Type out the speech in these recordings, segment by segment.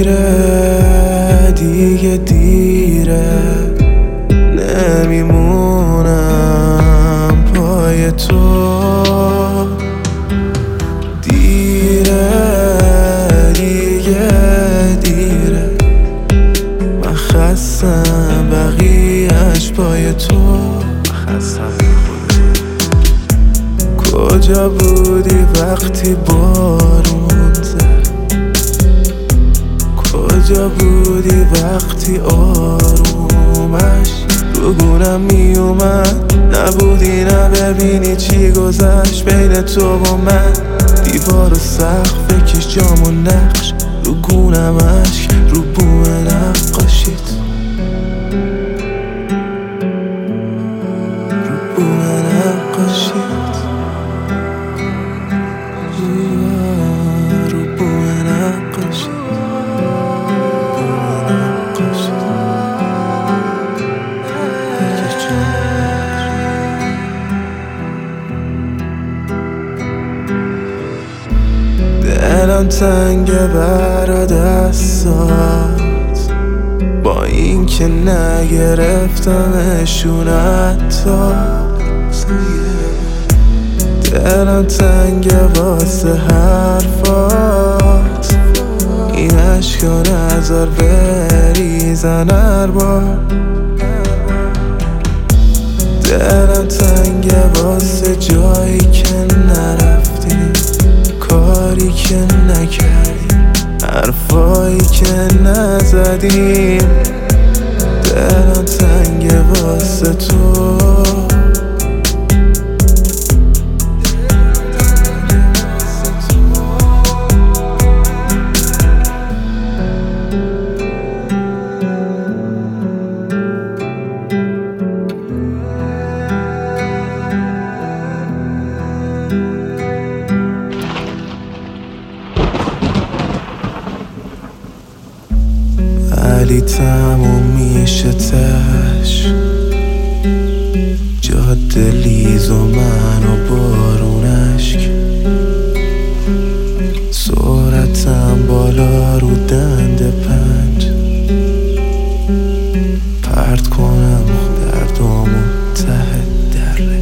دیگه دیره، نمیمونم پای تو. دیره دیگه دیره، من خستم بقیهش پای تو. کجا بودی وقتی بارون زد؟ کجا بودی وقتی آرومش رو گونم می اومد؟ نبودی نه ببینی چی گذشت بین تو و من. دیوار و سقف بکش جام و نقش، رو گونم اشک رو بوم نقاشیت، رو بوم نقاشیت، رو بوم نقاشیت. دلم تنگه برا دستات، با این که نگرفتمشون حتی. دلم تنگه واسه حرفات، این عشقا نذار بریزن هر بار. دلم تنگه واسه جایی که نرفتیم، کاری که نکردیم، حرفایی که نزدیم. دلم تنگه واسه تو. ولی تموم میشه تش، جاده لیز و من و بارون اشک، سرعتم بالا رو دنده پنج، پرت کنم دردامو ته دره.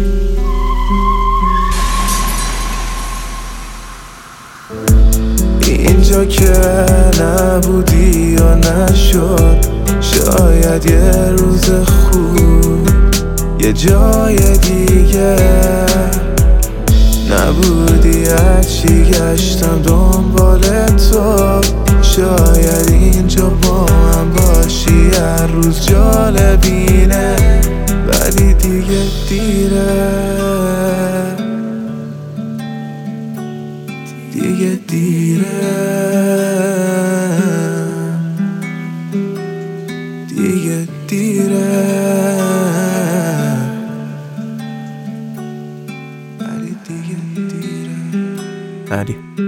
اینجا که نبودی یا نشد، شاید یه روز خوب یه جای دیگه نبودی. هرچی گشتم دنبال تو، شاید اینجا با من باشی هر روز جالبینه. ولی دیگه دیره، دیگه دیره، دیگه دیره، ولی دیگه دیره.